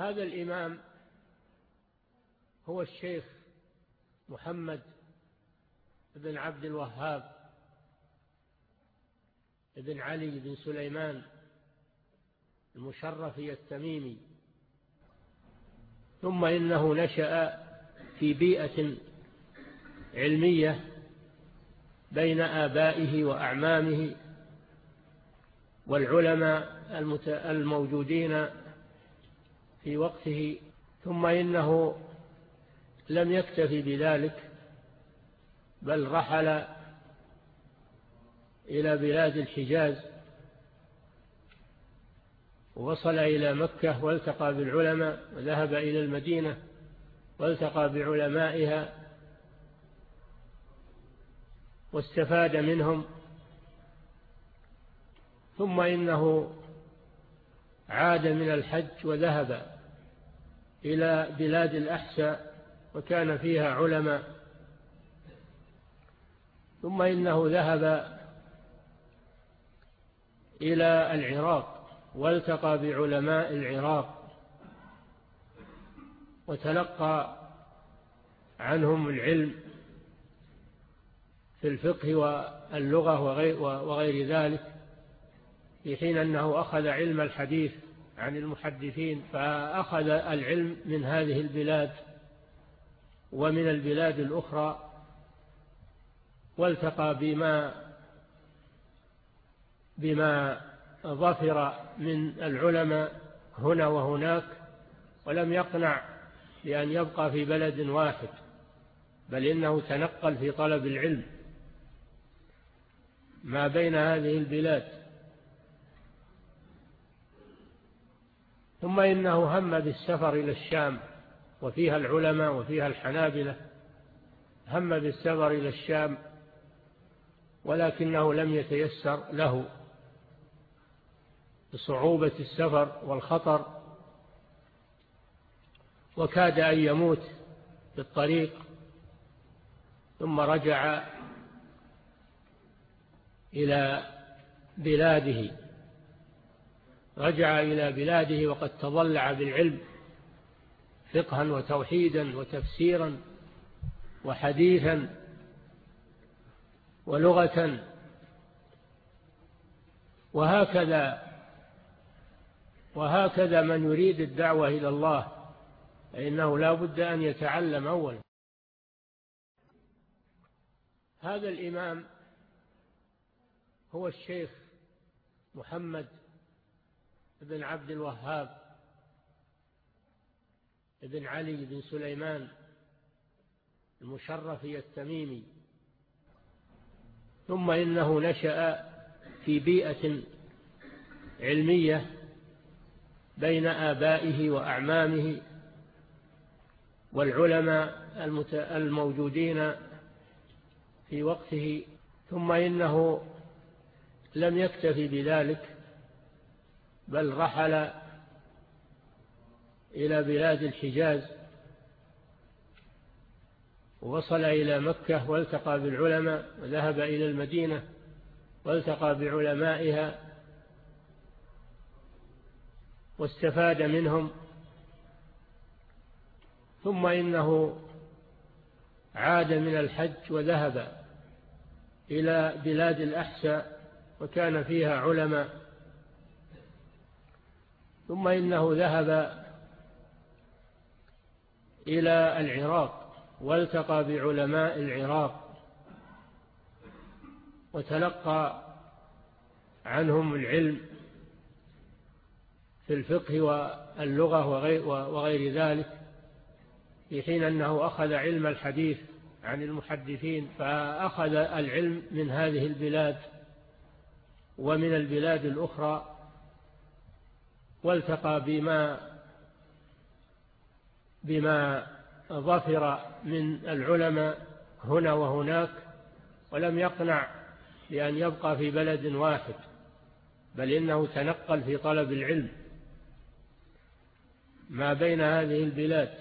هذا الإمام هو الشيخ محمد بن عبد الوهاب بن علي بن سليمان المشرفي التميمي. ثم إنه نشأ في بيئة علمية بين آبائه وأعمامه والعلماء الموجودين في وقته. ثم إنه لم يكتفي بذلك، بل رحل إلى بلاد الحجاز ووصل إلى مكة والتقى بالعلماء، وذهب إلى المدينة والتقى بعلمائها واستفاد منهم. ثم إنه عاد من الحج وذهب إلى بلاد الأحساء وكان فيها علماء. ثم إنه ذهب إلى العراق والتقى بعلماء العراق وتلقى عنهم العلم في الفقه واللغة وغير ذلك، في حين أنه أخذ علم الحديث عن المحدثين، فأخذ العلم من هذه البلاد ومن البلاد الأخرى، والتقى بما ظفر من العلماء هنا وهناك، ولم يقنع بأن يبقى في بلد واحد، بل إنه تنقل في طلب العلم ما بين هذه البلاد. ثم إنه هم بالسفر إلى الشام، وفيها العلماء وفيها الحنابلة. هم بالسفر إلى الشام ولكنه لم يتيسر له بصعوبة السفر والخطر، وكاد أن يموت في الطريق. ثم رجع إلى بلاده وقد تضلع بالعلم فقها وتوحيدا وتفسيرا وحديثا ولغة. وهكذا من يريد الدعوة إلى الله فإنه لا بد أن يتعلم أولا. هذا الإمام هو الشيخ محمد بن عبد الوهاب بن علي بن سليمان المشرفي التميمي. ثم إنه نشأ في بيئة علمية بين آبائه وأعمامه والعلماء الموجودين في وقته. ثم إنه لم يكتفي بذلك، بل رحل إلى بلاد الحجاز ووصل إلى مكة والتقى بالعلماء، وذهب إلى المدينة والتقى بعلمائها واستفاد منهم. ثم إنه عاد من الحج وذهب إلى بلاد الأحساء وكان فيها علماء. ثم إنه ذهب إلى العراق والتقى بعلماء العراق وتلقى عنهم العلم في الفقه واللغة وغير ذلك، في حين أنه أخذ علم الحديث عن المحدثين، فأخذ العلم من هذه البلاد ومن البلاد الأخرى، والتقى بما ظفر من العلماء هنا وهناك، ولم يقنع بأن يبقى في بلد واحد، بل إنه تنقل في طلب العلم ما بين هذه البلاد.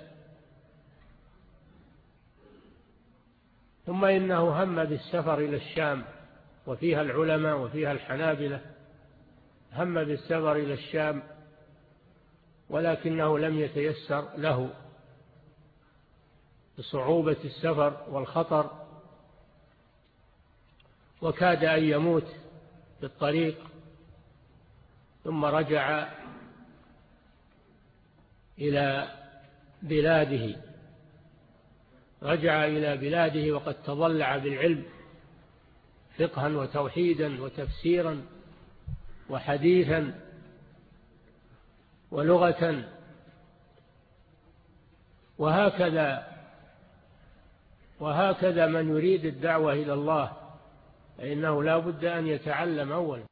ثم إنه هم بالسفر إلى الشام، وفيها العلماء وفيها الحنابلة. هم بالسفر إلى الشام ولكنه لم يتيسر له بصعوبة السفر والخطر، وكاد أن يموت في الطريق، ثم رجع إلى بلاده وقد تضلع بالعلم فقها وتوحيدا وتفسيرا وحديثا ولغة. وهكذا من يريد الدعوة إلى الله فإنه لا بد أن يتعلم أولا.